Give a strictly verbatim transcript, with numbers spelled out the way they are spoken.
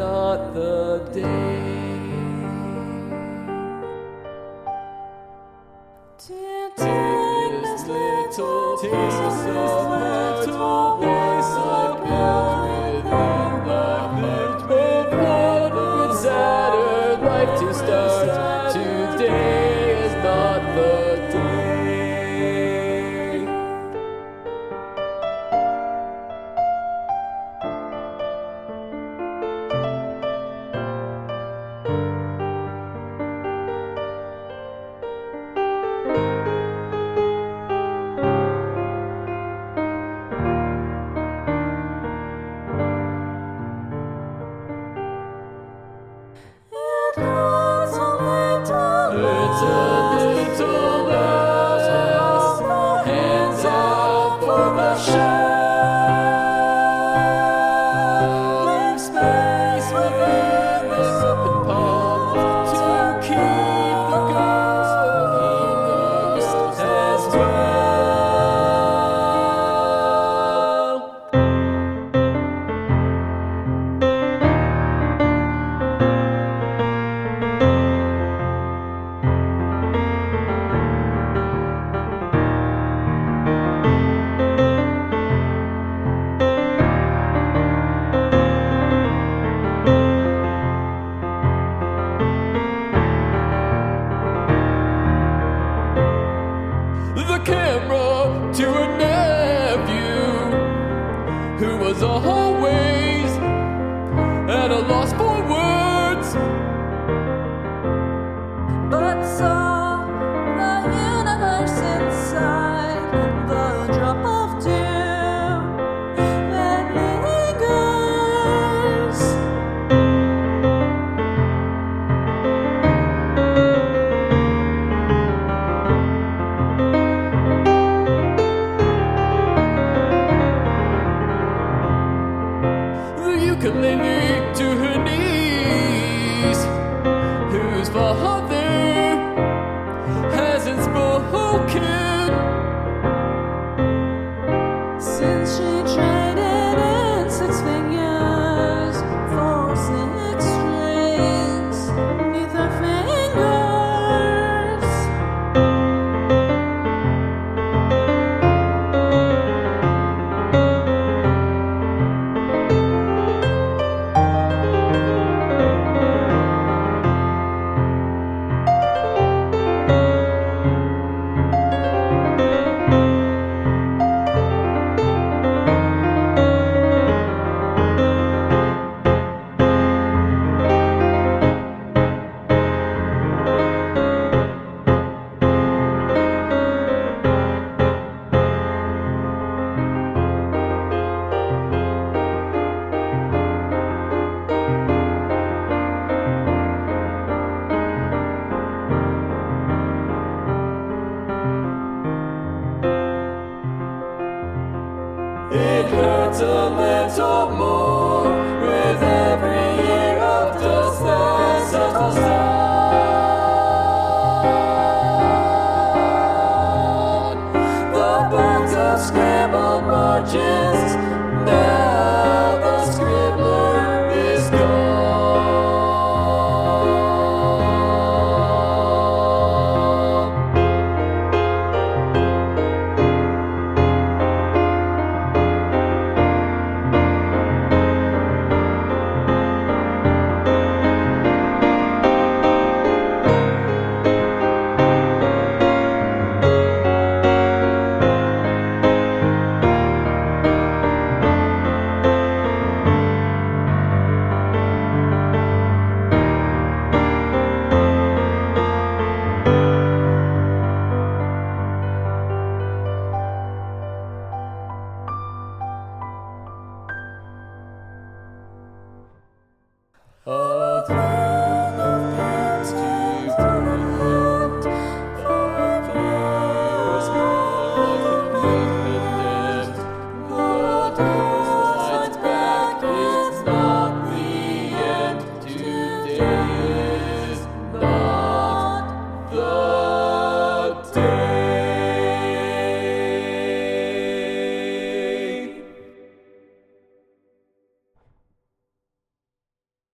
not the day. Tears, little tears of little voice I built within the heart of blood with Saturn life to start. Today is not the day. It's a little less, hands out for the show. Leave space within this open palm to keep the ghost as well. The camera to a nephew who was always at a loss for words, but saw the universe inside the drop of dew that lingers. Ukulele to her knees, whose father hasn't spoken Since she traded in six fingers for six strings beneath her fingers. It hurts a little more with every year of dust that settles down. The bugs of scrambled margins